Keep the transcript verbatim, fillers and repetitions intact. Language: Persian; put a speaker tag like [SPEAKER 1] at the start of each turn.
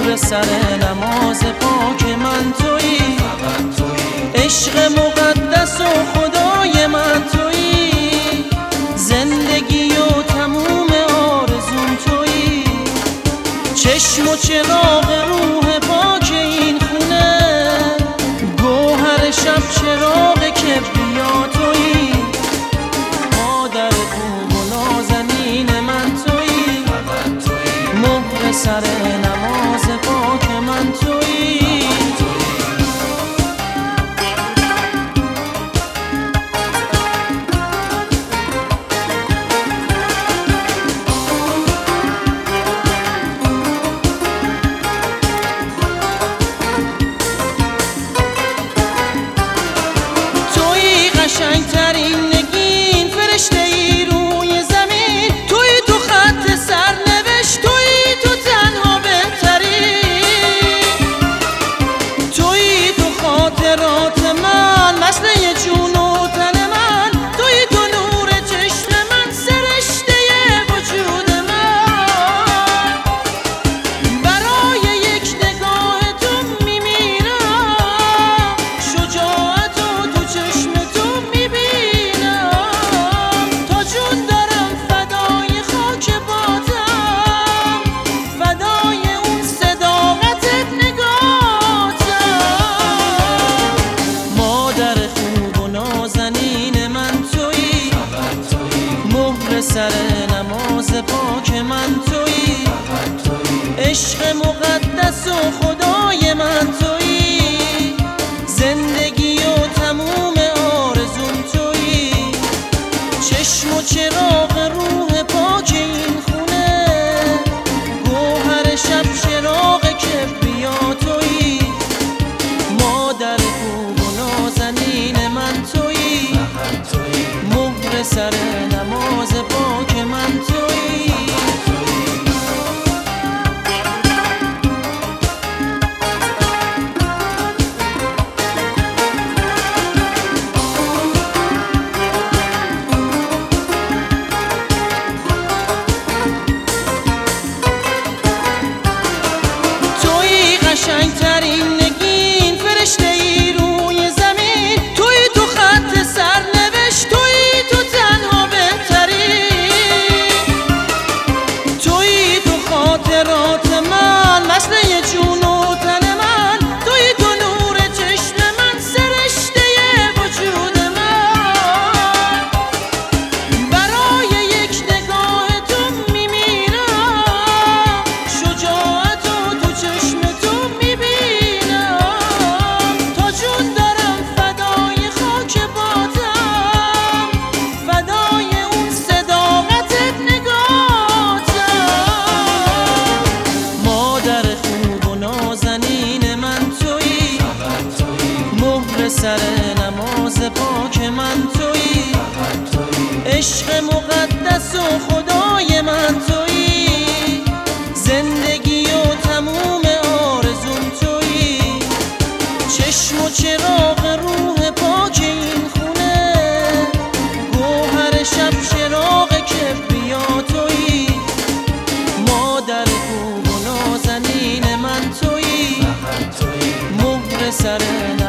[SPEAKER 1] مهر سر نماز پاک من تویی، عشق مقدس و خدای من تویی، زندگی و تموم آرزوم تویی، چشم و چراغ روح پاک این خونه، گوهر شب چراغ کبریا تویی، مادر خوب و نازنین من تویی، مهر سر نماز پاک من تویی. قشنگترین نگین فرشته ای روی زمین، توی تو خط سرنوشت، توی تو تنها بهتری، توی تو خاطرات من، مسئله جون و تن من، توی تو نور چشم من، سرشته وجود من، برای یک نگاه تو میمیرم، شجاعت و تو چشم سر نماز پاک من تویی، عشق مقدس و خدای من تویی، زندگی و تموم آرزوم تویی، چشم و چراغ روح پاک این خونه، گوهر شب چراغ کبریا تویی، مادر خوب و نازنین من تویی، مهر سر نماز پاک من تویی. تویی قشنگترین نگین فرشته ای روی زمین، توی تو خط سرنوشت، توی تو تنها بهتری، توی تو خاطرات من، مسئله جون و تن من، توی تو نور چشم من، سرشته وجود من، برای یک نگاه تو میمیرم، شجاعت و تو چشم تو میبینم، تا جون دارم فدای خاک بادم، فدای اون صداقتت نگاتم، مادر خوب و نازنین من تویی، مهر سر نماز پاک من تویی، عشق مقدس و خدای من تویی، زندگی و تموم آرزوم تویی، چشم و چراغ روح پاک این خونه، گوهر شب چراغ کبریا تویی، مادر خوب و نازنین من تویی، مهر سر